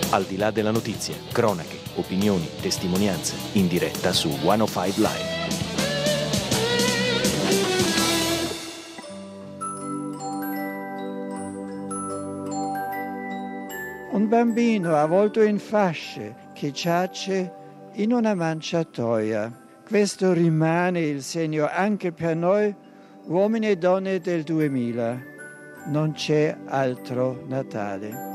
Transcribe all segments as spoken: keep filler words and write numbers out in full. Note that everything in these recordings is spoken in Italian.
Al di là della notizia, cronache, opinioni, testimonianze, in diretta su centocinque Live. Un bambino avvolto in fasce che giace in una manciatoia. Questo rimane il segno anche per noi, uomini e donne del duemila. Non c'è altro Natale.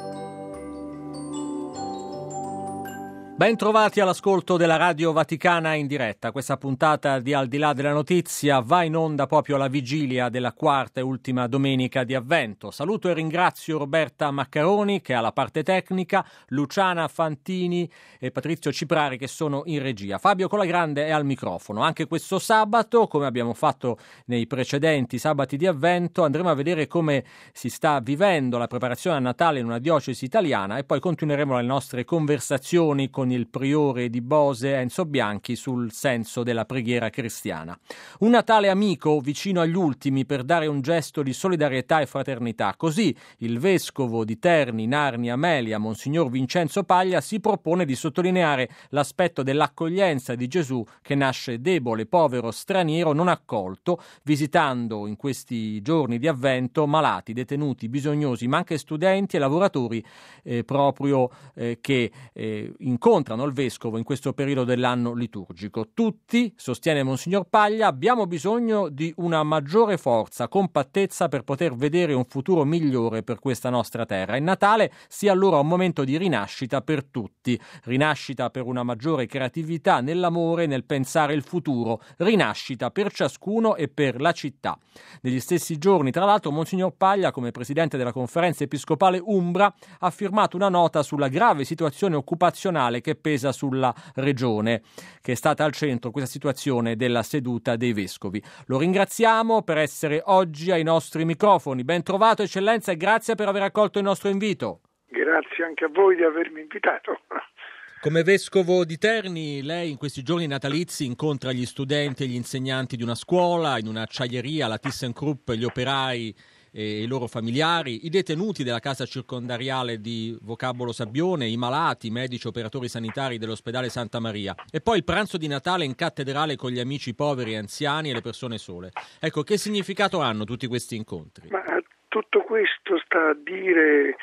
Ben trovati all'ascolto della Radio Vaticana in diretta. Questa puntata di Al di là della notizia va in onda proprio alla vigilia della quarta e ultima domenica di Avvento. Saluto e ringrazio Roberta Maccaroni che è alla parte tecnica, Luciana Fantini e Patrizio Ciprari che sono in regia. Fabio Colagrande è al microfono. Anche questo sabato, come abbiamo fatto nei precedenti sabati di Avvento, andremo a vedere come si sta vivendo la preparazione a Natale in una diocesi italiana e poi continueremo le nostre conversazioni con il priore di Bose Enzo Bianchi sul senso della preghiera cristiana. Un Natale amico, vicino agli ultimi, per dare un gesto di solidarietà e fraternità. Così il vescovo di Terni, Narni, Amelia, Monsignor Vincenzo Paglia, si propone di sottolineare l'aspetto dell'accoglienza di Gesù che nasce debole, povero, straniero, non accolto, visitando in questi giorni di Avvento malati, detenuti, bisognosi, ma anche studenti e lavoratori eh, proprio eh, che eh, incontrano incontrano il vescovo in questo periodo dell'anno liturgico. Tutti, sostiene Monsignor Paglia, abbiamo bisogno di una maggiore forza, compattezza per poter vedere un futuro migliore per questa nostra terra. Il Natale sia allora un momento di rinascita per tutti, rinascita per una maggiore creatività nell'amore, nel pensare il futuro, rinascita per ciascuno e per la città. Negli stessi giorni, tra l'altro, Monsignor Paglia, come presidente della Conferenza Episcopale Umbra, ha firmato una nota sulla grave situazione occupazionale che pesa sulla regione, che è stata al centro questa situazione della seduta dei vescovi. Lo ringraziamo per essere oggi ai nostri microfoni. Ben trovato, Eccellenza, e grazie per aver accolto il nostro invito. Grazie anche a voi di avermi invitato. Come vescovo di Terni, lei in questi giorni natalizi incontra gli studenti e gli insegnanti di una scuola, in un'acciaieria, la ThyssenKrupp, gli operai e i loro familiari, i detenuti della casa circondariale di Vocabolo Sabbione, i malati, i medici, operatori sanitari dell'ospedale Santa Maria e poi il pranzo di Natale in cattedrale con gli amici poveri e anziani e le persone sole. Ecco, che significato hanno tutti questi incontri? Ma tutto questo sta a dire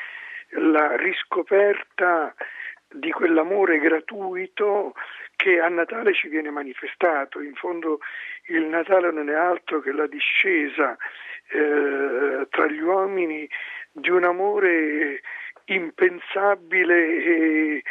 la riscoperta di quell'amore gratuito che a Natale ci viene manifestato. In fondo il Natale non è altro che la discesa eh, tra gli uomini di un amore impensabile e,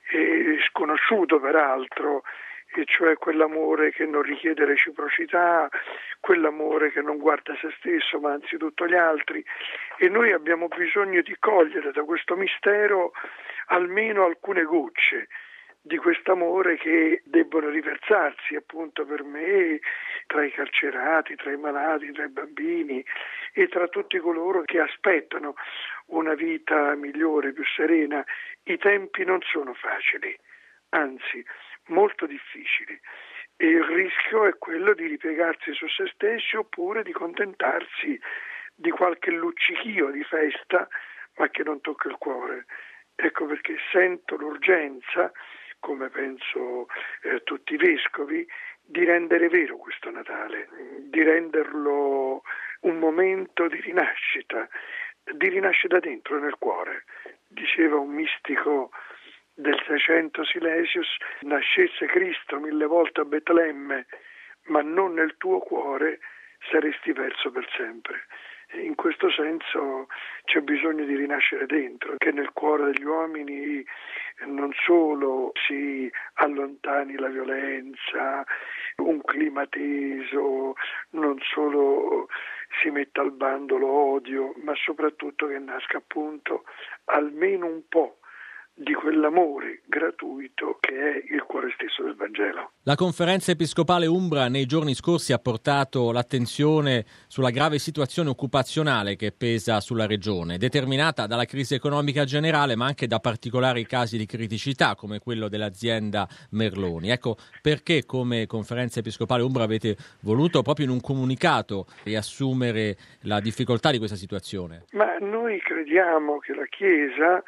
e sconosciuto peraltro, e cioè quell'amore che non richiede reciprocità, quell'amore che non guarda se stesso ma anzitutto gli altri, e noi abbiamo bisogno di cogliere da questo mistero almeno alcune gocce di quest'amore che debbono riversarsi appunto per me tra i carcerati, tra i malati, tra i bambini e tra tutti coloro che aspettano una vita migliore, più serena. I tempi non sono facili, anzi molto difficili, e il rischio è quello di ripiegarsi su se stessi oppure di contentarsi di qualche luccichio di festa ma che non tocca il cuore. Ecco perché sento l'urgenza, come penso eh, tutti i vescovi, di rendere vero questo Natale, di renderlo un momento di rinascita, di rinascita dentro nel cuore. Diceva un mistico del Seicento Silesius: nascesse Cristo mille volte a Betlemme, ma non nel tuo cuore, saresti perso per sempre. In questo senso c'è bisogno di rinascere dentro, che nel cuore degli uomini non solo si allontani la violenza, un clima teso, non solo si metta al bando l'odio, ma soprattutto che nasca appunto almeno un po' di quell'amore gratuito che è il cuore stesso del Vangelo. La Conferenza Episcopale Umbra nei giorni scorsi ha portato l'attenzione sulla grave situazione occupazionale che pesa sulla regione, determinata dalla crisi economica generale ma anche da particolari casi di criticità come quello dell'azienda Merloni. Ecco perché come Conferenza Episcopale Umbra avete voluto proprio in un comunicato riassumere la difficoltà di questa situazione. Ma noi crediamo che la Chiesa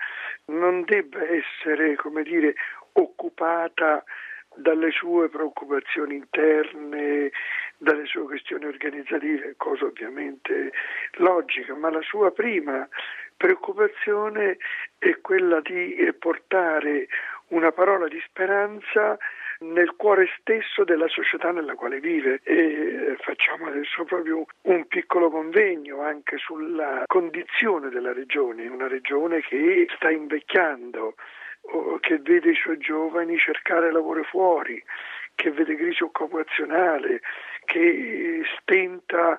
non debba essere, come dire, occupata dalle sue preoccupazioni interne, dalle sue questioni organizzative, cosa ovviamente logica, ma la sua prima preoccupazione è quella di portare una parola di speranza nel cuore stesso della società nella quale vive. E facciamo adesso proprio un piccolo convegno anche sulla condizione della regione, una regione che sta invecchiando, che vede i suoi giovani cercare lavoro fuori, che vede crisi occupazionale, che stenta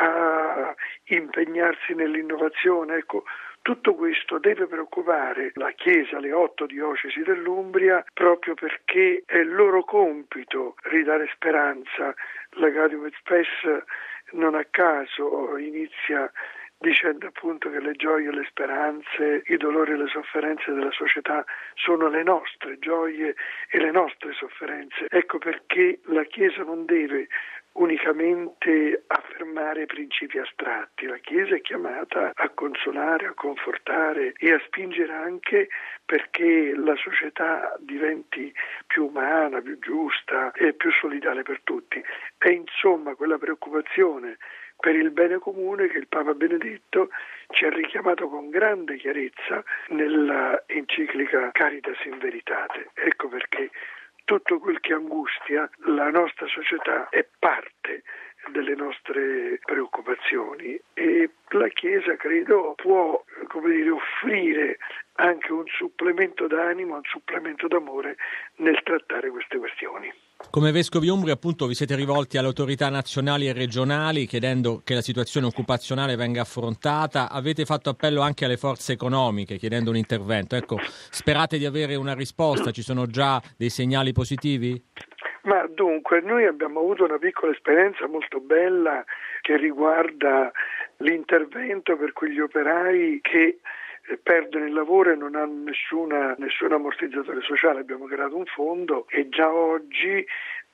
a impegnarsi nell'innovazione. Ecco, tutto questo deve preoccupare la Chiesa, le otto diocesi dell'Umbria, proprio perché è il loro compito ridare speranza. La Gaudium et Spes non a caso inizia dicendo appunto che le gioie e le speranze, i dolori e le sofferenze della società sono le nostre gioie e le nostre sofferenze. Ecco perché la Chiesa non deve unicamente affermare principi astratti. La Chiesa è chiamata a consolare, a confortare e a spingere anche perché la società diventi più umana, più giusta e più solidale per tutti. È insomma quella preoccupazione per il bene comune che il Papa Benedetto ci ha richiamato con grande chiarezza nella enciclica Caritas in Veritate. Ecco perché tutto quel che angustia la nostra società è parte delle nostre preoccupazioni e la Chiesa, credo, può, come dire, offrire anche un supplemento d'animo, un supplemento d'amore nel trattare queste questioni. Come Vescovi Umbri, appunto, vi siete rivolti alle autorità nazionali e regionali chiedendo che la situazione occupazionale venga affrontata. Avete fatto appello anche alle forze economiche chiedendo un intervento. Ecco, sperate di avere una risposta? Ci sono già dei segnali positivi? Ma dunque, noi abbiamo avuto una piccola esperienza molto bella che riguarda l'intervento per quegli operai che perdono il lavoro e non hanno nessuna, nessun ammortizzatore sociale. Abbiamo creato un fondo e già oggi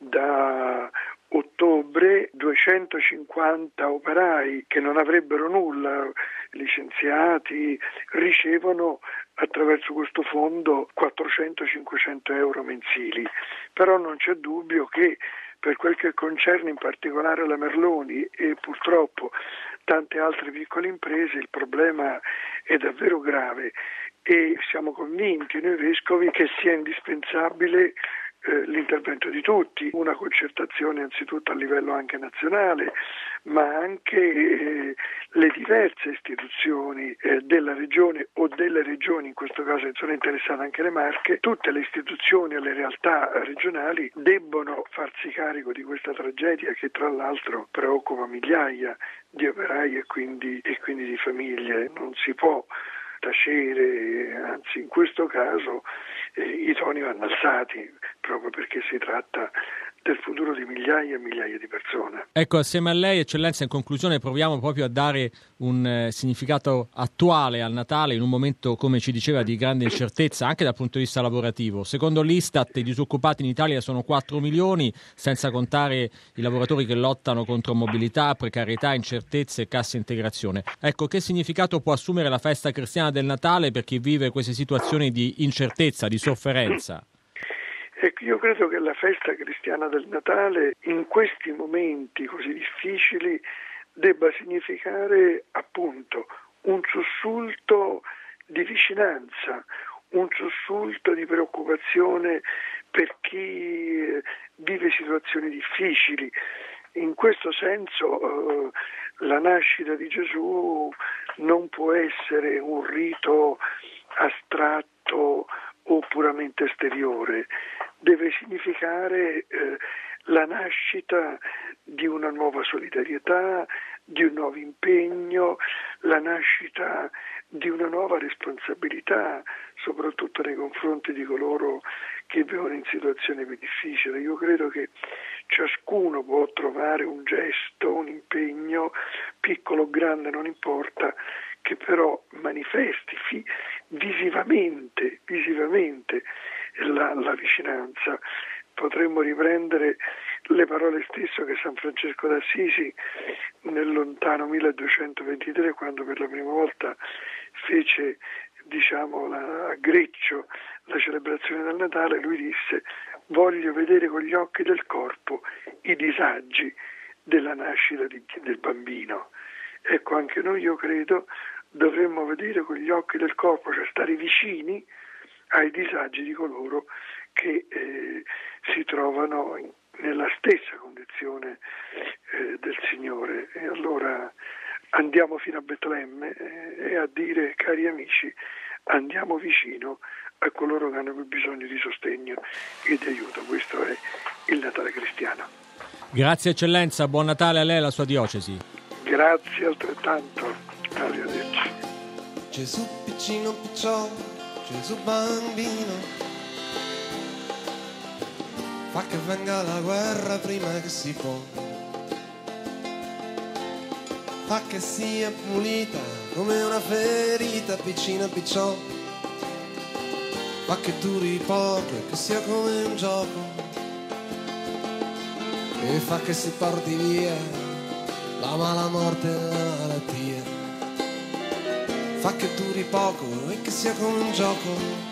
da ottobre duecentocinquanta operai che non avrebbero nulla, licenziati, ricevono attraverso questo fondo quattrocento cinquecento euro mensili. Però non c'è dubbio che per quel che concerne in particolare la Merloni e purtroppo tante altre piccole imprese il problema è davvero grave e siamo convinti noi vescovi che sia indispensabile eh, l'intervento di tutti, una concertazione anzitutto a livello anche nazionale, ma anche eh, le diverse istituzioni eh, della regione o delle regioni, in questo caso sono interessate anche le Marche, tutte le istituzioni e le realtà regionali debbono farsi carico di questa tragedia che tra l'altro preoccupa migliaia di operai e quindi, e quindi di famiglie. Non si può tacere, anzi in questo caso eh, i toni vanno alzati proprio perché si tratta del futuro di migliaia e migliaia di persone. Ecco, assieme a lei, Eccellenza, in conclusione proviamo proprio a dare un eh, significato attuale al Natale in un momento, come ci diceva, di grande incertezza anche dal punto di vista lavorativo. Secondo l'Istat i disoccupati in Italia sono quattro milioni, senza contare i lavoratori che lottano contro mobilità, precarietà, incertezze e cassa integrazione. Ecco, che significato può assumere la festa cristiana del Natale per chi vive queste situazioni di incertezza, di sofferenza? Ecco, io credo che la festa cristiana del Natale in questi momenti così difficili debba significare appunto un sussulto di vicinanza, un sussulto di preoccupazione per chi vive situazioni difficili. In questo senso eh, la nascita di Gesù non può essere un rito astratto o puramente esteriore, deve significare eh, la nascita di una nuova solidarietà, di un nuovo impegno, la nascita di una nuova responsabilità, soprattutto nei confronti di coloro che vivono in situazioni più difficili. Io credo che ciascuno può trovare un gesto, un impegno, piccolo o grande, non importa, che però manifesti fi- visivamente, visivamente la, la vicinanza. Potremmo riprendere le parole stesse che San Francesco d'Assisi nel lontano milleduecentoventitré, quando per la prima volta fece diciamo la, a Greccio la celebrazione del Natale, lui disse: voglio vedere con gli occhi del corpo i disagi della nascita di, del bambino. Ecco, anche noi, io credo, dovremmo vedere con gli occhi del corpo, cioè stare vicini ai disagi di coloro che eh, si trovano in, nella stessa condizione eh, del Signore. E allora andiamo fino a Betlemme eh, e a dire: cari amici, andiamo vicino a coloro che hanno più bisogno di sostegno e di aiuto. Questo è il Natale cristiano. Grazie eccellenza, buon Natale a lei e alla sua diocesi. Grazie altrettanto, arrivederci. Gesù piccino picciò, Gesù bambino, fa che venga la guerra prima che si può, fa che sia pulita come una ferita, piccina picciò, fa che duri poco e che sia come un gioco, e fa che si porti via la mala morte e la malattia, fa che duri poco e che sia come un gioco.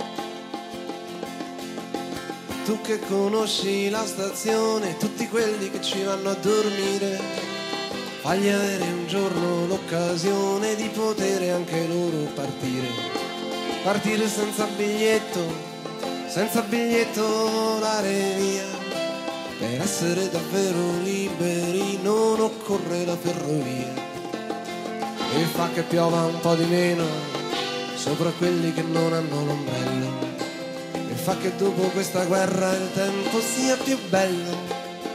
Tu che conosci la stazione, tutti quelli che ci vanno a dormire, fagli avere un giorno l'occasione di poter anche loro partire, partire senza biglietto, senza biglietto volare via. Per essere davvero liberi non occorre la ferrovia, e fa che piova un po' di meno sopra quelli che non hanno l'ombrello, e fa che dopo questa guerra il tempo sia più bello.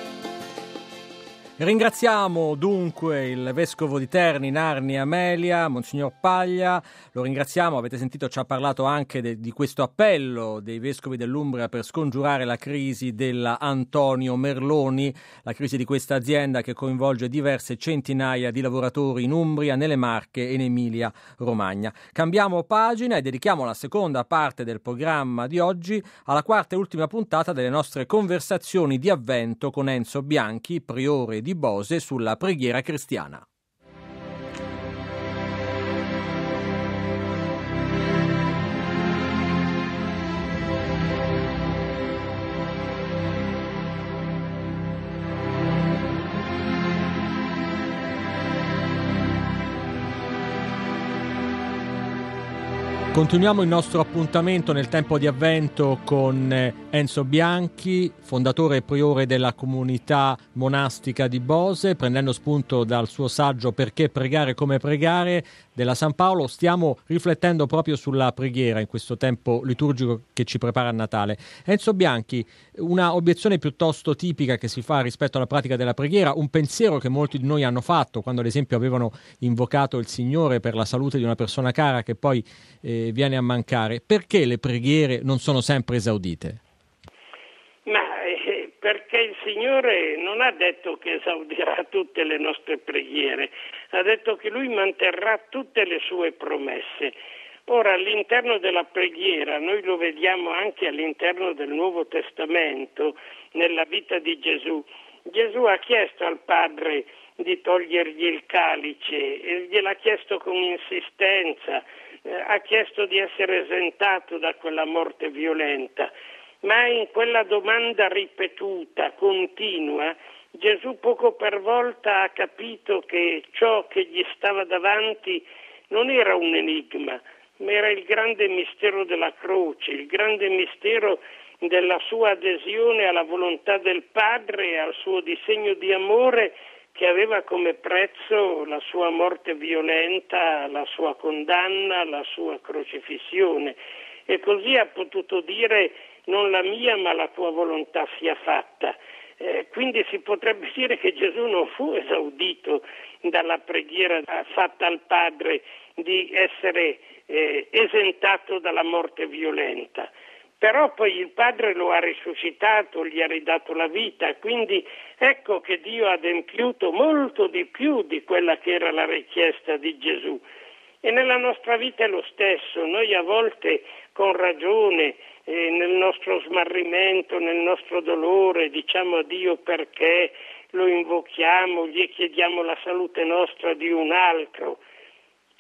Ringraziamo dunque il vescovo di Terni, Narni Amelia, Monsignor Paglia. Lo ringraziamo, avete sentito, ci ha parlato anche de, di questo appello dei vescovi dell'Umbria per scongiurare la crisi della Antonio Merloni, la crisi di questa azienda che coinvolge diverse centinaia di lavoratori in Umbria, nelle Marche e in Emilia Romagna. Cambiamo pagina e dedichiamo la seconda parte del programma di oggi alla quarta e ultima puntata delle nostre conversazioni di Avvento con Enzo Bianchi, priore di Bose, sulla preghiera cristiana. Continuiamo il nostro appuntamento nel tempo di Avvento con Enzo Bianchi, fondatore e priore della comunità monastica di Bose. Prendendo spunto dal suo saggio Perché pregare come pregare della San Paolo, stiamo riflettendo proprio sulla preghiera in questo tempo liturgico che ci prepara a Natale. Enzo Bianchi, una obiezione piuttosto tipica che si fa rispetto alla pratica della preghiera, un pensiero che molti di noi hanno fatto quando ad esempio avevano invocato il Signore per la salute di una persona cara che poi eh, viene a mancare: perché le preghiere non sono sempre esaudite? Ma eh, perché il Signore non ha detto che esaudirà tutte le nostre preghiere, ha detto che Lui manterrà tutte le sue promesse. Ora, all'interno della preghiera, noi lo vediamo anche all'interno del Nuovo Testamento, nella vita di Gesù. Gesù ha chiesto al Padre di togliergli il calice, e gliel'ha chiesto con insistenza, eh, ha chiesto di essere esentato da quella morte violenta, ma in quella domanda ripetuta, continua, Gesù poco per volta ha capito che ciò che gli stava davanti non era un enigma, ma era il grande mistero della croce, il grande mistero della sua adesione alla volontà del Padre e al suo disegno di amore, che aveva come prezzo la sua morte violenta, la sua condanna, la sua crocifissione. E così ha potuto dire: non la mia ma la tua volontà sia fatta. Eh, quindi si potrebbe dire che Gesù non fu esaudito dalla preghiera fatta al Padre di essere eh, esentato dalla morte violenta. Però poi il Padre lo ha risuscitato, gli ha ridato la vita, quindi ecco che Dio ha adempiuto molto di più di quella che era la richiesta di Gesù. E nella nostra vita è lo stesso, noi a volte con ragione, eh, nel nostro smarrimento, nel nostro dolore, diciamo a Dio perché lo invochiamo, gli chiediamo la salute nostra di un altro.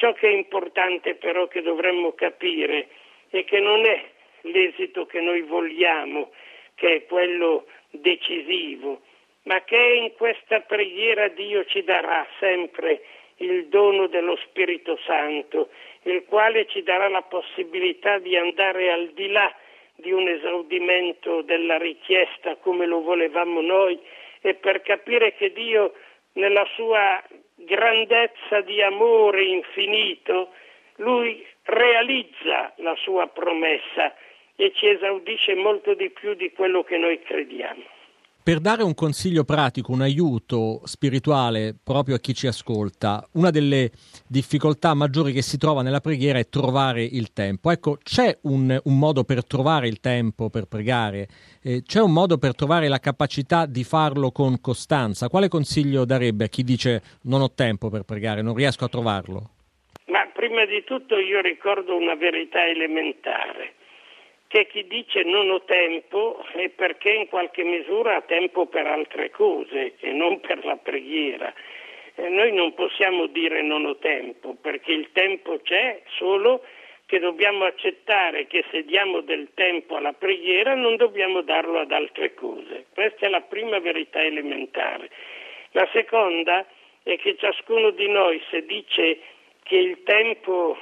Ciò che è importante però che dovremmo capire è che non è l'esito che noi vogliamo, che è quello decisivo, ma che in questa preghiera Dio ci darà sempre il dono dello Spirito Santo, il quale ci darà la possibilità di andare al di là di un esaudimento della richiesta come lo volevamo noi, e per capire che Dio nella sua grandezza di amore infinito, Lui realizza la sua promessa e ci esaudisce molto di più di quello che noi crediamo. Per dare un consiglio pratico, un aiuto spirituale proprio a chi ci ascolta, una delle difficoltà maggiori che si trova nella preghiera è trovare il tempo. Ecco, c'è un, un modo per trovare il tempo per pregare? Eh, c'è un modo per trovare la capacità di farlo con costanza? Quale consiglio darebbe a chi dice non ho tempo per pregare, non riesco a trovarlo? Ma prima di tutto io ricordo una verità elementare, che chi dice non ho tempo è perché in qualche misura ha tempo per altre cose e non per la preghiera. E noi non possiamo dire non ho tempo, perché il tempo c'è, solo che dobbiamo accettare che se diamo del tempo alla preghiera non dobbiamo darlo ad altre cose. Questa è la prima verità elementare. La seconda è che ciascuno di noi, se dice che il tempo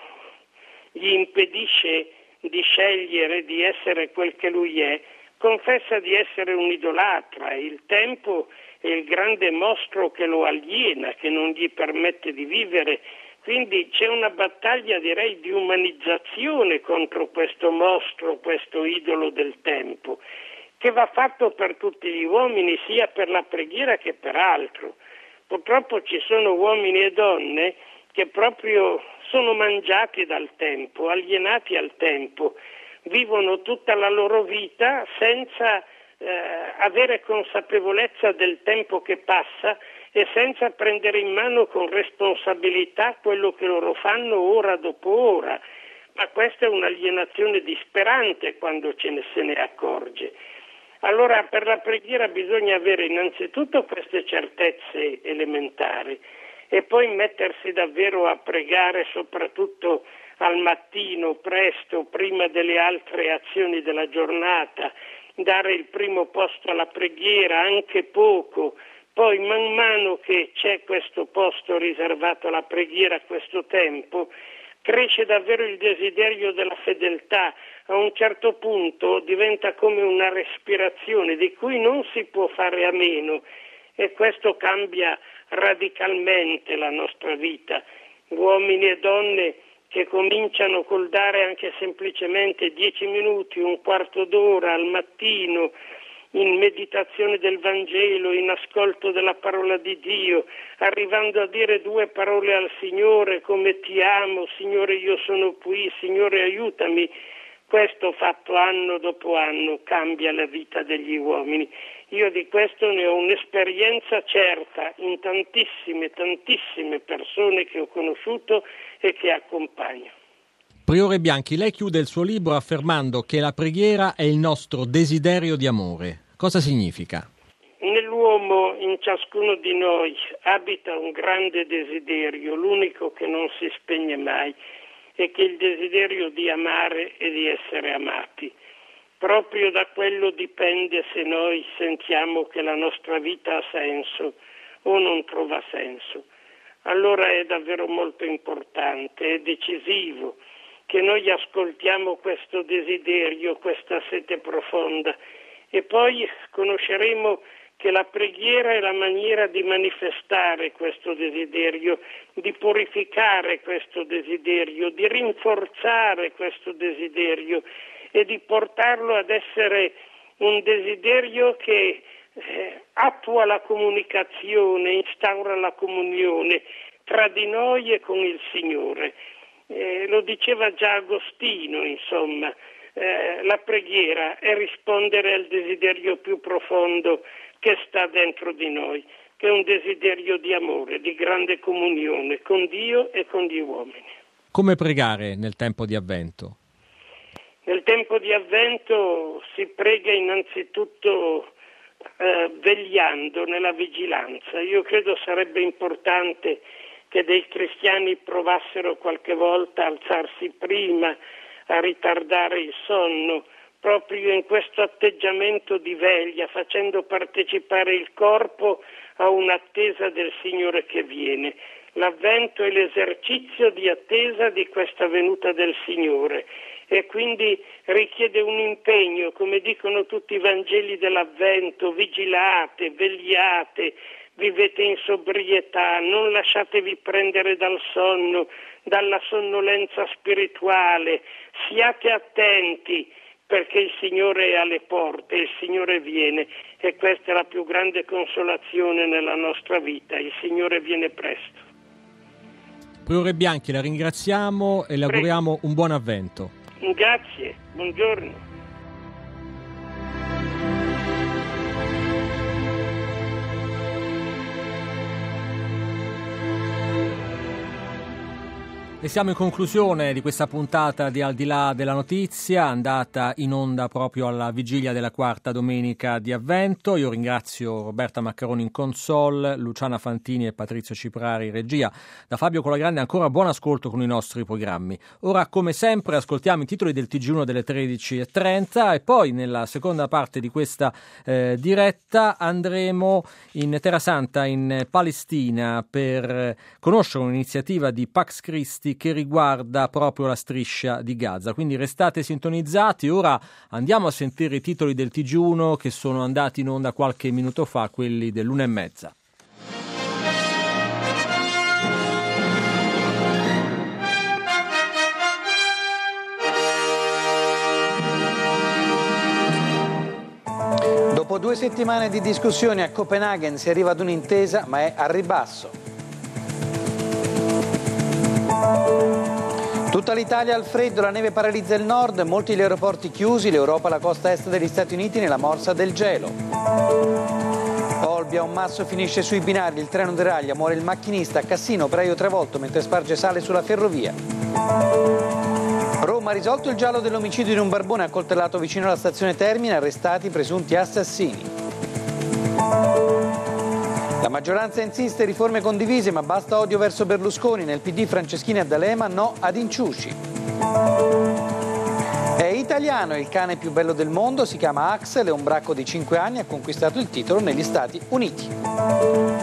gli impedisce di scegliere di essere quel che lui è, confessa di essere un idolatra. Il tempo è il grande mostro che lo aliena, che non gli permette di vivere. Quindi c'è una battaglia, direi, di umanizzazione contro questo mostro, questo idolo del tempo, che va fatto per tutti gli uomini, sia per la preghiera che per altro. Purtroppo ci sono uomini e donne che proprio sono mangiati dal tempo, alienati al tempo, vivono tutta la loro vita senza eh, avere consapevolezza del tempo che passa e senza prendere in mano con responsabilità quello che loro fanno ora dopo ora. Ma questa è un'alienazione disperante quando ce ne se ne accorge. Allora per la preghiera bisogna avere innanzitutto queste certezze elementari e poi mettersi davvero a pregare, soprattutto al mattino, presto, prima delle altre azioni della giornata, dare il primo posto alla preghiera, anche poco. Poi man mano che c'è questo posto riservato alla preghiera, questo tempo, cresce davvero il desiderio della fedeltà. A un certo punto diventa come una respirazione di cui non si può fare a meno, e questo cambia radicalmente la nostra vita. Uomini e donne che cominciano col dare anche semplicemente dieci minuti, un quarto d'ora al mattino in meditazione del Vangelo, in ascolto della parola di Dio, arrivando a dire due parole al Signore come ti amo, Signore io sono qui, Signore aiutami. Questo fatto anno dopo anno cambia la vita degli uomini. Io di questo ne ho un'esperienza certa in tantissime, tantissime persone che ho conosciuto e che accompagno. Priore Bianchi, lei chiude il suo libro affermando che la preghiera è il nostro desiderio di amore. Cosa significa? Nell'uomo, in ciascuno di noi, abita un grande desiderio, l'unico che non si spegne mai, e che è il desiderio di amare e di essere amati. Proprio da quello dipende se noi sentiamo che la nostra vita ha senso o non trova senso. Allora è davvero molto importante, è decisivo che noi ascoltiamo questo desiderio, questa sete profonda, e poi conosceremo che la preghiera è la maniera di manifestare questo desiderio, di purificare questo desiderio, di rinforzare questo desiderio e di portarlo ad essere un desiderio che eh, attua la comunicazione, instaura la comunione tra di noi e con il Signore. Eh, lo diceva già Agostino, insomma, eh, la preghiera è rispondere al desiderio più profondo che sta dentro di noi, che è un desiderio di amore, di grande comunione con Dio e con gli uomini. Come pregare nel tempo di Avvento? Nel tempo di Avvento si prega innanzitutto eh, vegliando nella vigilanza. Io credo sarebbe importante che dei cristiani provassero qualche volta a alzarsi prima, a ritardare il sonno, proprio in questo atteggiamento di veglia, facendo partecipare il corpo a un'attesa del Signore che viene. L'Avvento è l'esercizio di attesa di questa venuta del Signore e quindi richiede un impegno, come dicono tutti i Vangeli dell'Avvento: vigilate, vegliate, vivete in sobrietà, non lasciatevi prendere dal sonno, dalla sonnolenza spirituale, siate attenti perché il Signore è alle porte, il Signore viene e questa è la più grande consolazione nella nostra vita, il Signore viene presto. Priore Bianchi, la ringraziamo e le auguriamo un buon avvento. Grazie, buongiorno. E siamo in conclusione di questa puntata di Al di là della notizia, andata in onda proprio alla vigilia della quarta domenica di Avvento. Io ringrazio Roberta Maccaroni in console, Luciana Fantini e Patrizio Ciprari in regia. Da Fabio Colagrande ancora buon ascolto con i nostri programmi. Ora, come sempre, ascoltiamo i titoli del T G uno delle tredici e trenta e poi nella seconda parte di questa eh, diretta andremo in Terra Santa, in Palestina, per conoscere un'iniziativa di Pax Christi che riguarda proprio la striscia di Gaza. Quindi restate sintonizzati. Ora andiamo a sentire i titoli del T G uno che sono andati in onda qualche minuto fa, quelli dell'una e mezza. Dopo due settimane di discussioni a Copenaghen si arriva ad un'intesa, ma è al ribasso. Tutta l'Italia al freddo, la neve paralizza il nord, molti gli aeroporti chiusi, l'Europa la costa est degli Stati Uniti nella morsa del gelo. Olbia, un masso finisce sui binari, il treno deraglia, muore il macchinista, Cassino, operaio travolto mentre sparge sale sulla ferrovia. Roma, risolto il giallo dell'omicidio di un barbone accoltellato vicino alla stazione Termini, arrestati i presunti assassini. La maggioranza insiste, riforme condivise, ma basta odio verso Berlusconi. Nel P D Franceschini a D'Alema, no ad Inciuci. È italiano, è il cane più bello del mondo, si chiama Axel, è un bracco di cinque anni, ha conquistato il titolo negli Stati Uniti.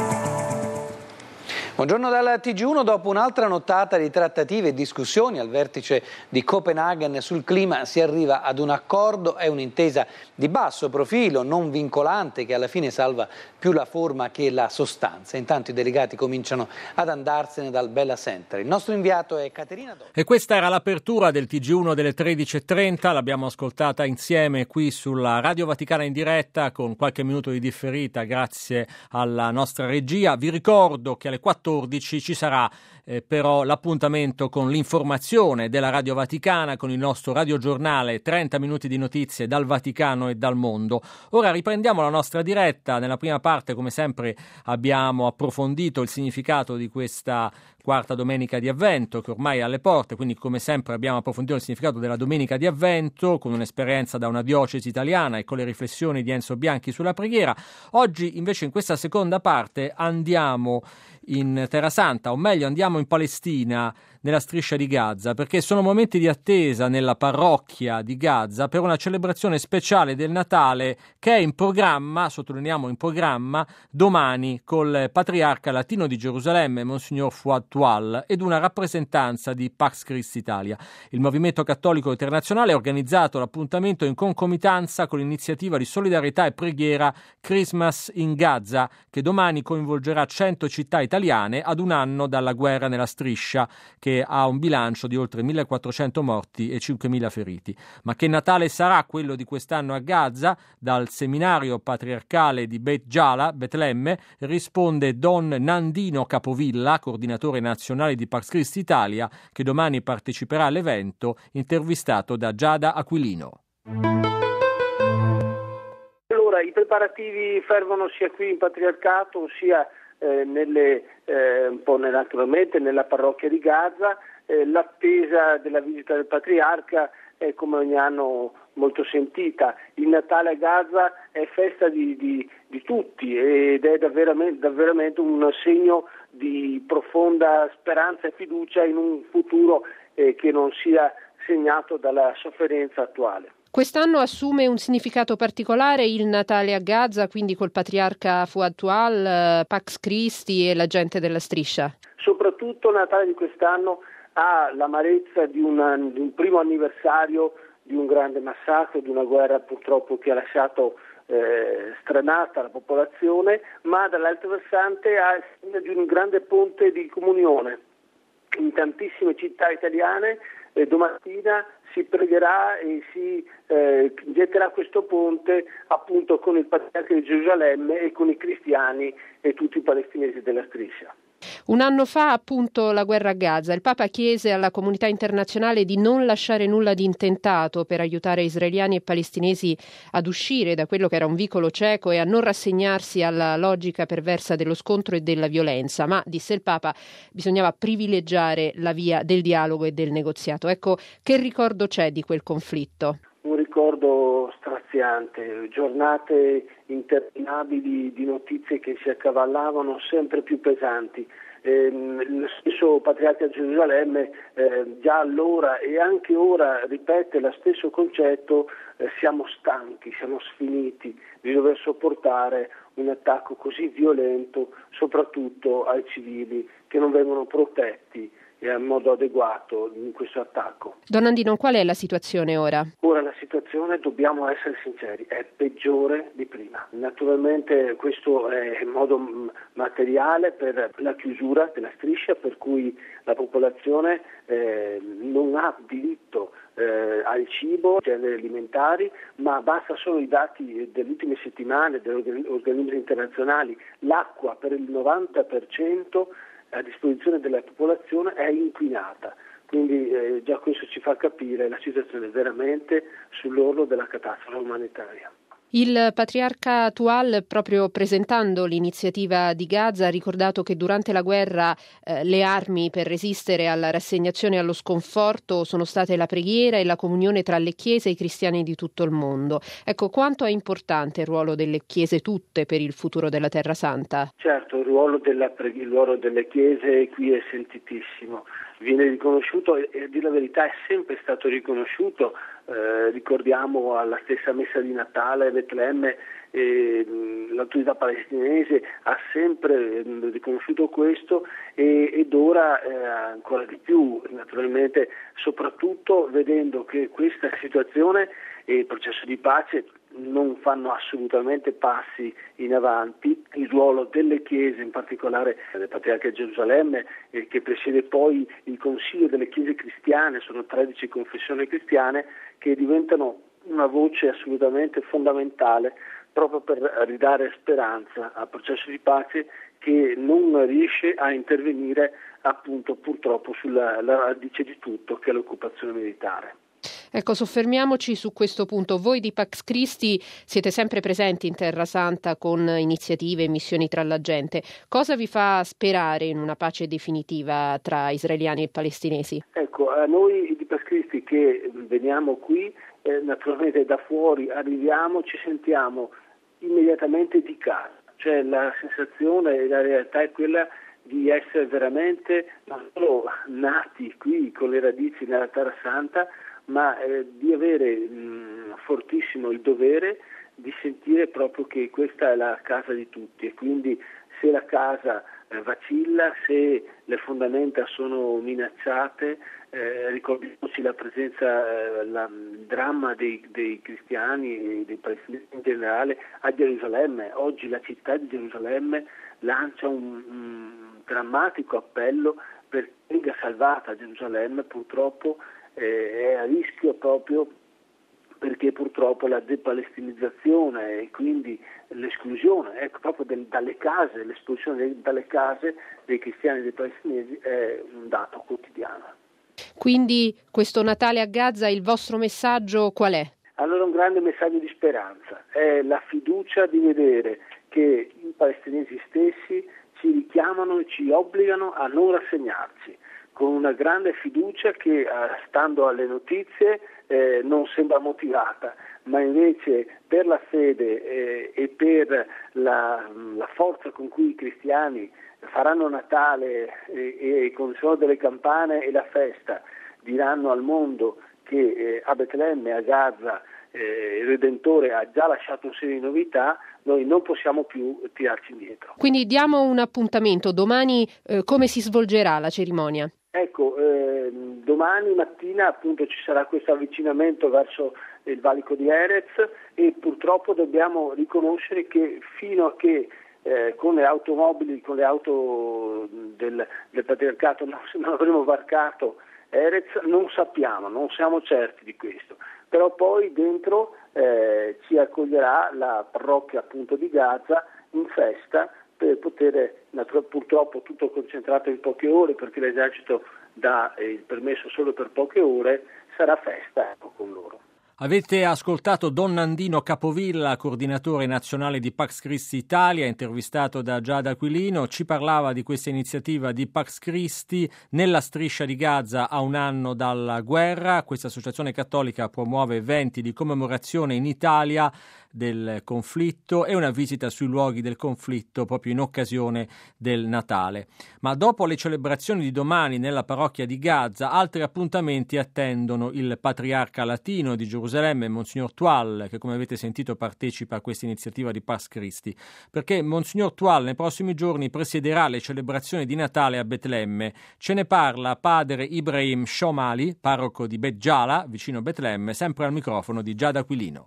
Buongiorno dalla T G uno. Dopo un'altra nottata di trattative e discussioni al vertice di Copenaghen sul clima si arriva ad un accordo, è un'intesa di basso profilo, non vincolante, che alla fine salva più la forma che la sostanza. Intanto i delegati cominciano ad andarsene dal Bella Center. Il nostro inviato è Caterina Do. E questa era l'apertura del T G uno delle tredici e trenta, l'abbiamo ascoltata insieme qui sulla Radio Vaticana in diretta con qualche minuto di differita grazie alla nostra regia. Vi ricordo che alle quattordici ci sarà eh, però l'appuntamento con l'informazione della Radio Vaticana, con il nostro radiogiornale trenta minuti di notizie dal Vaticano e dal mondo. Ora riprendiamo la nostra diretta. Nella prima parte, come sempre, abbiamo approfondito il significato di questa quarta domenica di Avvento che ormai è alle porte, quindi come sempre abbiamo approfondito il significato della domenica di Avvento con un'esperienza da una diocesi italiana e con le riflessioni di Enzo Bianchi sulla preghiera. Oggi invece in questa seconda parte andiamo in Terra Santa, o meglio andiamo in Palestina, nella striscia di Gaza, perché sono momenti di attesa nella parrocchia di Gaza per una celebrazione speciale del Natale che è in programma, sottolineiamo in programma, domani col patriarca latino di Gerusalemme, Monsignor Fouad Toual, ed una rappresentanza di Pax Christi Italia. Il Movimento Cattolico Internazionale ha organizzato l'appuntamento in concomitanza con l'iniziativa di solidarietà e preghiera Christmas in Gaza, che domani coinvolgerà cento città italiane ad un anno dalla guerra nella striscia, che ha un bilancio di oltre millequattrocento morti e cinquemila feriti. Ma che Natale sarà quello di quest'anno a Gaza? Dal seminario patriarcale di Beit Jala, Betlemme, risponde Don Nandino Capovilla, coordinatore nazionale di Pax Christi Italia, che domani parteciperà all'evento, intervistato da Giada Aquilino. Allora, i preparativi fervono sia qui in Patriarcato sia Eh, nelle, eh, un po' naturalmente nella parrocchia di Gaza, eh, l'attesa della visita del patriarca è come ogni anno molto sentita. Il Natale a Gaza è festa di, di, di tutti ed è davvero, davvero un segno di profonda speranza e fiducia in un futuro eh, che non sia segnato dalla sofferenza attuale. Quest'anno assume un significato particolare il Natale a Gaza, quindi col patriarca Fouad Toual, Pax Christi e la gente della Striscia. Soprattutto il Natale di quest'anno ha l'amarezza di, una, di un primo anniversario di un grande massacro, di una guerra purtroppo che ha lasciato eh, stranata la popolazione, ma dall'altro versante ha il segno di un grande ponte di comunione. In tantissime città italiane eh, domattina si pregherà e si eh, getterà questo ponte appunto con il patriarca di Gerusalemme e con i cristiani e tutti i palestinesi della Striscia. Un anno fa, appunto, la guerra a Gaza, il Papa chiese alla comunità internazionale di non lasciare nulla di intentato per aiutare israeliani e palestinesi ad uscire da quello che era un vicolo cieco e a non rassegnarsi alla logica perversa dello scontro e della violenza, ma, disse il Papa, bisognava privilegiare la via del dialogo e del negoziato. Ecco, che ricordo c'è di quel conflitto? Un ricordo straziante, giornate interminabili di notizie che si accavallavano sempre più pesanti. Eh, lo stesso patriarca di Gerusalemme eh, già allora e anche ora ripete lo stesso concetto, eh, siamo stanchi, siamo sfiniti di dover sopportare un attacco così violento, soprattutto ai civili che non vengono protetti e in modo adeguato in questo attacco. Don Andino, qual è la situazione ora? Ora la situazione, dobbiamo essere sinceri, è peggiore di prima. Naturalmente questo è in modo materiale per la chiusura della striscia, per cui la popolazione eh, non ha diritto eh, al cibo, generi alimentari, ma basta solo i dati delle ultime settimane degli organismi internazionali. L'acqua per il novanta per cento a disposizione della popolazione è inquinata, quindi eh, già questo ci fa capire la situazione veramente sull'orlo della catastrofe umanitaria. Il patriarca Toual, proprio presentando l'iniziativa di Gaza, ha ricordato che durante la guerra eh, le armi per resistere alla rassegnazione e allo sconforto sono state la preghiera e la comunione tra le chiese e i cristiani di tutto il mondo. Ecco, quanto è importante il ruolo delle chiese tutte per il futuro della Terra Santa? Certo, il ruolo, della preghi- il ruolo delle chiese qui è sentitissimo. Viene riconosciuto e a dire la verità è sempre stato riconosciuto, eh, ricordiamo alla stessa messa di Natale a Betlemme, eh, l'autorità palestinese ha sempre eh, riconosciuto questo e, ed ora eh, ancora di più, naturalmente, soprattutto vedendo che questa situazione e il processo di pace non fanno assolutamente passi in avanti. Il ruolo delle chiese, in particolare del Patriarca di Gerusalemme, eh, che presiede poi il Consiglio delle Chiese Cristiane, sono tredici confessioni cristiane che diventano una voce assolutamente fondamentale proprio per ridare speranza al processo di pace che non riesce a intervenire appunto purtroppo sulla la radice di tutto, che è l'occupazione militare. Ecco, soffermiamoci su questo punto. Voi di Pax Christi siete sempre presenti in Terra Santa con iniziative e missioni tra la gente. Cosa vi fa sperare in una pace definitiva tra israeliani e palestinesi? Ecco, a noi di Pax Christi che veniamo qui, eh, naturalmente da fuori arriviamo, ci sentiamo immediatamente di casa. Cioè la sensazione e la realtà è quella di essere veramente non solo nati qui con le radici nella Terra Santa, ma eh, di avere mh, fortissimo il dovere di sentire proprio che questa è la casa di tutti e quindi se la casa eh, vacilla, se le fondamenta sono minacciate, eh, ricordiamoci la presenza, eh, la, il dramma dei, dei cristiani e dei palestinesi in generale a Gerusalemme. Oggi la città di Gerusalemme lancia un, un drammatico appello perché venga salvata Gerusalemme, purtroppo è a rischio proprio perché purtroppo la depalestinizzazione e quindi l'esclusione ecco, proprio del, dalle case, l'espulsione dalle case dei cristiani e dei palestinesi è un dato quotidiano. Quindi questo Natale a Gaza, il vostro messaggio qual è? Allora un grande messaggio di speranza, è la fiducia di vedere che i palestinesi stessi ci richiamano e ci obbligano a non rassegnarci, con una grande fiducia che, stando alle notizie, eh, non sembra motivata, ma invece per la fede eh, e per la, la forza con cui i cristiani faranno Natale e, e con il suono delle campane e la festa diranno al mondo che eh, a Betlemme, a Gaza, eh, il Redentore ha già lasciato un segno di novità, noi non possiamo più tirarci indietro. Quindi diamo un appuntamento, domani eh, come si svolgerà la cerimonia? Ecco, eh, domani mattina appunto ci sarà questo avvicinamento verso il valico di Erez e purtroppo dobbiamo riconoscere che fino a che eh, con le automobili, con le auto del, del patriarcato non, non avremo varcato Erez, non sappiamo, non siamo certi di questo, però poi dentro eh, ci accoglierà la parrocchia appunto di Gaza in festa per poter, purtroppo tutto concentrato in poche ore perché l'esercito dà il permesso solo per poche ore, sarà festa ecco, con loro. Avete ascoltato Don Nandino Capovilla, coordinatore nazionale di Pax Christi Italia, intervistato da Giada Aquilino. Ci parlava di questa iniziativa di Pax Christi nella striscia di Gaza a un anno dalla guerra. Questa associazione cattolica promuove eventi di commemorazione in Italia del conflitto e una visita sui luoghi del conflitto proprio in occasione del Natale. Ma dopo le celebrazioni di domani nella parrocchia di Gaza, altri appuntamenti attendono il patriarca latino di Gerusalemme, Monsignor Tual, che come avete sentito partecipa a questa iniziativa di Pax Christi, perché Monsignor Tual nei prossimi giorni presiederà le celebrazioni di Natale a Betlemme. Ce ne parla padre Ibrahim Shomali, parroco di Bet Jala, vicino Betlemme, sempre al microfono di Giada Aquilino.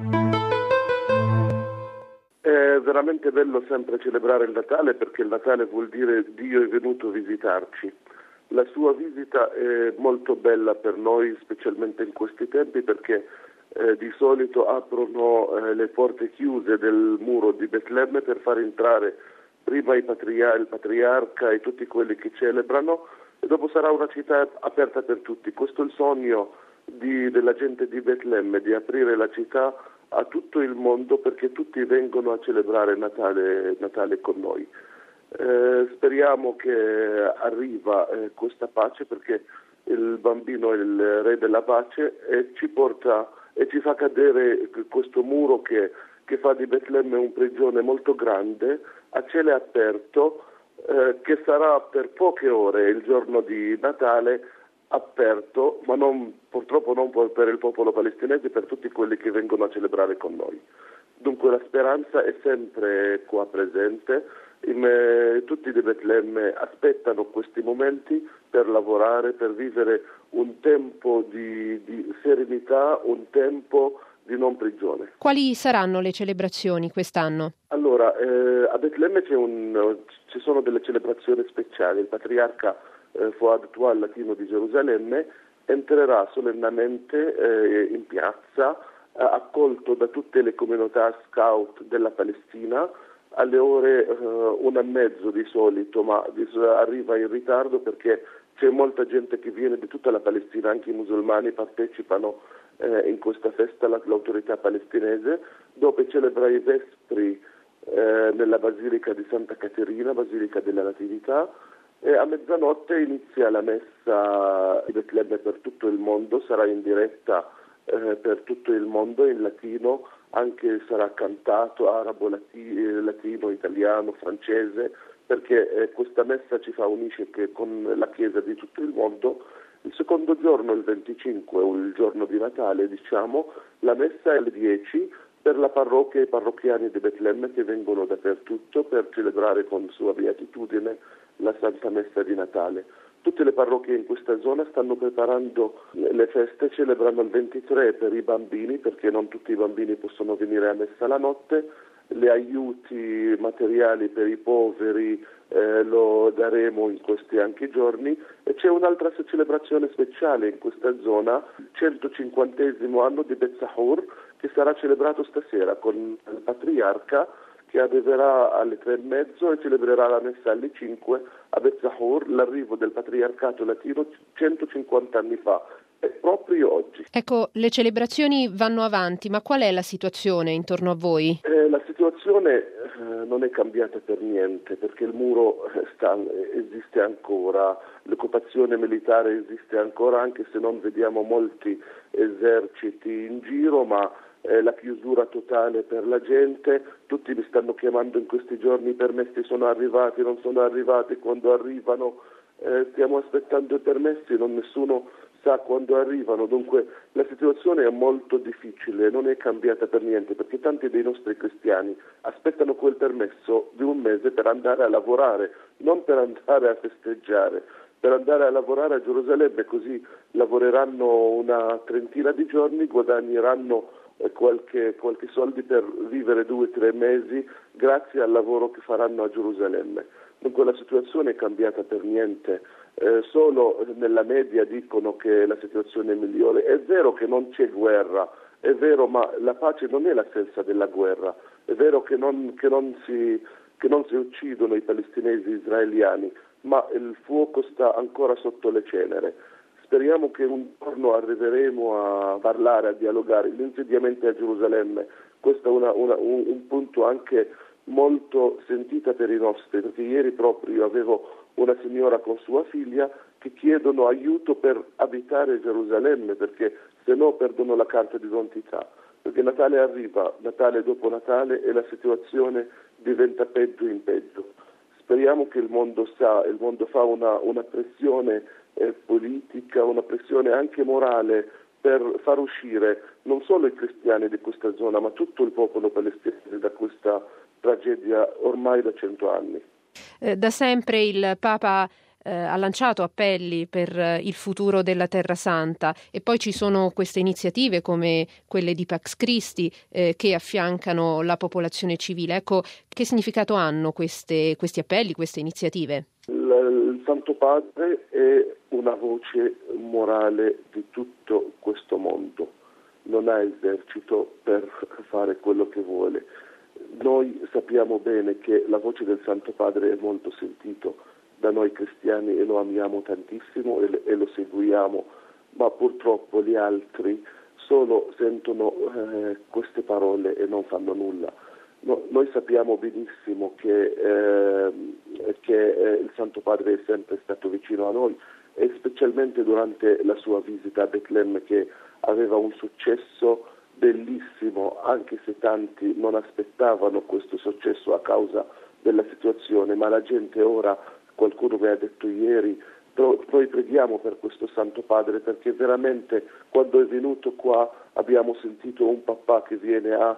È veramente bello sempre celebrare il Natale perché il Natale vuol dire Dio è venuto a visitarci. La sua visita è molto bella per noi, specialmente in questi tempi, perché eh, di solito aprono eh, le porte chiuse del muro di Betlemme per far entrare prima i patria- il patriarca e tutti quelli che celebrano e dopo sarà una città aperta per tutti. Questo è il sogno di, della gente di Betlemme, di aprire la città a tutto il mondo perché tutti vengono a celebrare Natale, Natale con noi. Eh, speriamo che arriva eh, questa pace perché il bambino è il re della pace e ci porta e ci fa cadere questo muro che, che fa di Betlemme un prigione molto grande a cielo aperto eh, che sarà per poche ore il giorno di Natale aperto, ma non, purtroppo non per il popolo palestinese, per tutti quelli che vengono a celebrare con noi. Dunque la speranza è sempre qua presente, in, eh, tutti di Betlemme aspettano questi momenti per lavorare, per vivere un tempo di, di serenità, un tempo di non prigione. Quali saranno le celebrazioni quest'anno? Allora, eh, a Betlemme c'è un, ci sono delle celebrazioni speciali. Il patriarca eh, Fuad Tual latino di Gerusalemme entrerà solennemente eh, in piazza, eh, accolto da tutte le comunità scout della Palestina alle ore eh, una e mezzo di solito, ma di, arriva in ritardo perché c'è molta gente che viene di tutta la Palestina, anche i musulmani partecipano eh, in questa festa, l'autorità palestinese, dove celebra i vespri eh, nella Basilica di Santa Caterina, Basilica della Natività, e a mezzanotte inizia la messa di Betlemme per tutto il mondo, sarà in diretta eh, per tutto il mondo in latino, anche sarà cantato arabo, latino, latino italiano, francese, perché eh, questa messa ci fa unisce con la Chiesa di tutto il mondo. Il secondo giorno, il venticinque, o il giorno di Natale, diciamo, la messa è alle dieci per la parrocchia e i parrocchiani di Betlemme che vengono dappertutto per celebrare con sua beatitudine la Santa Messa di Natale. Tutte le parrocchie in questa zona stanno preparando le feste, celebrano il ventitré per i bambini, perché non tutti i bambini possono venire a messa la notte, le aiuti materiali per i poveri eh, lo daremo in questi anche giorni e c'è un'altra celebrazione speciale in questa zona, il centocinquantesimo anno di Bet Sahur, che sarà celebrato stasera con il patriarca che arriverà alle tre e mezzo e celebrerà la messa alle cinque a Bet Sahur, l'arrivo del patriarcato latino centocinquanta anni fa, e proprio oggi. Ecco, le celebrazioni vanno avanti, ma qual è la situazione intorno a voi? Eh, la situazione eh, non è cambiata per niente, perché il muro sta, esiste ancora, l'occupazione militare esiste ancora, anche se non vediamo molti eserciti in giro, ma eh, la chiusura totale per la gente. Tutti mi stanno chiamando in questi giorni, i permessi sono arrivati, non sono arrivati, quando arrivano eh, stiamo aspettando i permessi, non nessuno sa quando arrivano. Dunque la situazione è molto difficile, non è cambiata per niente, perché tanti dei nostri cristiani aspettano quel permesso di un mese per andare a lavorare, non per andare a festeggiare, per andare a lavorare a Gerusalemme, così lavoreranno una trentina di giorni, guadagneranno Qualche, qualche soldi per vivere due o tre mesi grazie al lavoro che faranno a Gerusalemme. Dunque la situazione è cambiata per niente, eh, solo nella media dicono che la situazione è migliore. È vero che non c'è guerra, è vero, ma la pace non è l'assenza della guerra, è vero che non, che non, si, che non si uccidono i palestinesi israeliani, ma il fuoco sta ancora sotto le ceneri. Speriamo che un giorno arriveremo a parlare, a dialogare. L'insediamento a Gerusalemme, questo è una, una, un, un punto anche molto sentito per i nostri, perché ieri proprio io avevo una signora con sua figlia che chiedono aiuto per abitare Gerusalemme, perché se no perdono la carta di identità. Perché Natale arriva, Natale dopo Natale, e la situazione diventa peggio in peggio. Speriamo che il mondo sa, il mondo fa una, una pressione eh, politica, una pressione anche morale per far uscire non solo i cristiani di questa zona, ma tutto il popolo palestinese da questa tragedia ormai da cento anni. Eh, da sempre il Papa eh, ha lanciato appelli per eh, il futuro della Terra Santa, e poi ci sono queste iniziative come quelle di Pax Christi eh, che affiancano la popolazione civile. Ecco, che significato hanno queste, questi appelli, queste iniziative? Il, il Santo Padre è una voce morale di tutto questo mondo, non ha esercito per fare quello che vuole. Noi sappiamo bene che la voce del Santo Padre è molto sentito da noi cristiani e lo amiamo tantissimo e, e lo seguiamo, ma purtroppo gli altri solo sentono eh, queste parole e non fanno nulla. No, noi sappiamo benissimo che, eh, che eh, il Santo Padre è sempre stato vicino a noi, e specialmente durante la sua visita a Betlemme, che aveva un successo bellissimo, anche se tanti non aspettavano questo successo a causa della situazione, ma la gente ora, qualcuno mi ha detto ieri, noi preghiamo per questo Santo Padre, perché veramente quando è venuto qua abbiamo sentito un papà che viene a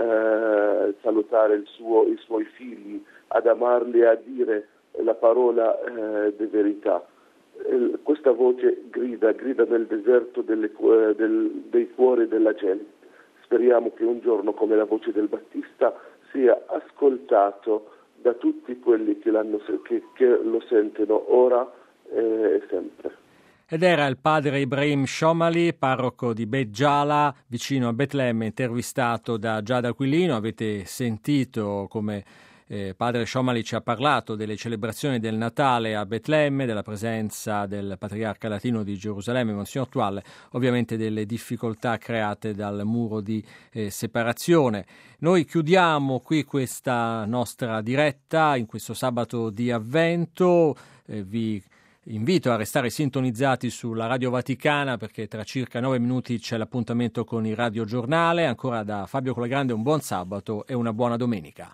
eh, salutare il suo, i suoi figli, ad amarli e a dire la parola eh, di verità. Eh, questa voce grida, grida nel deserto delle, del, dei cuori della gente. Speriamo che un giorno, come la voce del Battista, sia ascoltato da tutti quelli che, l'hanno, che, che lo sentono ora e sempre. Ed era il padre Ibrahim Shomali, parroco di Bet Jala, vicino a Betlemme, intervistato da Giada Aquilino. Avete sentito come eh, padre Shomali ci ha parlato delle celebrazioni del Natale a Betlemme, della presenza del patriarca latino di Gerusalemme, Monsignor Tual, ovviamente delle difficoltà create dal muro di eh, separazione. Noi chiudiamo qui questa nostra diretta in questo sabato di Avvento. Eh, vi invito a restare sintonizzati sulla Radio Vaticana, perché tra circa nove minuti c'è l'appuntamento con il Radio Giornale. Ancora da Fabio Colagrande un buon sabato e una buona domenica.